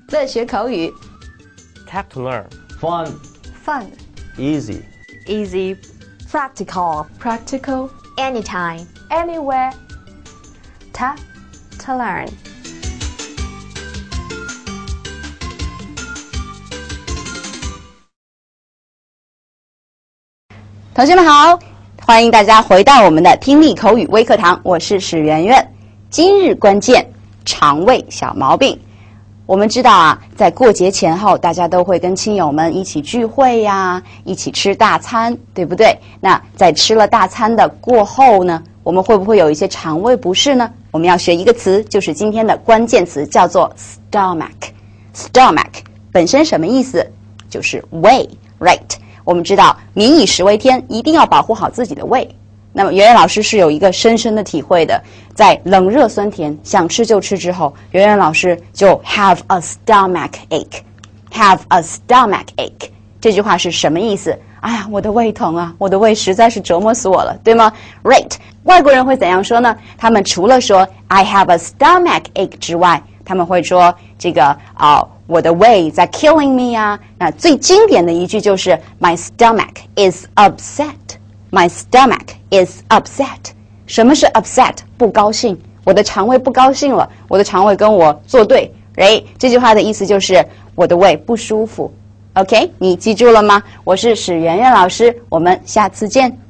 乐学口语 Tap to learn. Fun. Fun Easy. Easy. Practical. Practical Anytime. Anywhere Tap to learn 同学们好，欢迎大家回到我们的听力口语微课堂，我是史媛媛。今日关键，肠胃小毛病。我们知道啊，在过节前后，大家都会跟亲友们一起聚会呀，一起吃大餐，对不对？那在吃了大餐的过后呢，我们会不会有一些肠胃不适呢？我们要学一个词，就是今天的关键词，叫做 stomach。stomach 本身什么意思？就是胃 ，right？ 我们知道民以食为天，一定要保护好自己的胃。那么圆圆老师是有一个深深的体会的，在冷热酸甜想吃就吃之后，圆圆老师就 have a stomach ache。have a stomach ache 这句话是什么意思？哎呀，我的胃疼啊，我的胃实在是折磨死我了，对吗 ？Right， 外国人会怎样说呢？他们除了说 I have a stomach ache 之外，他们会说这个我的胃在 killing me 啊。那最经典的一句就是 My stomach is upset。My stomach is upset。什么是 upset？ 不高兴，我的肠胃不高兴了，我的肠胃跟我作对。right？ 这句话的意思就是我的胃不舒服。OK， 你记住了吗？我是史媛媛老师，我们下次见。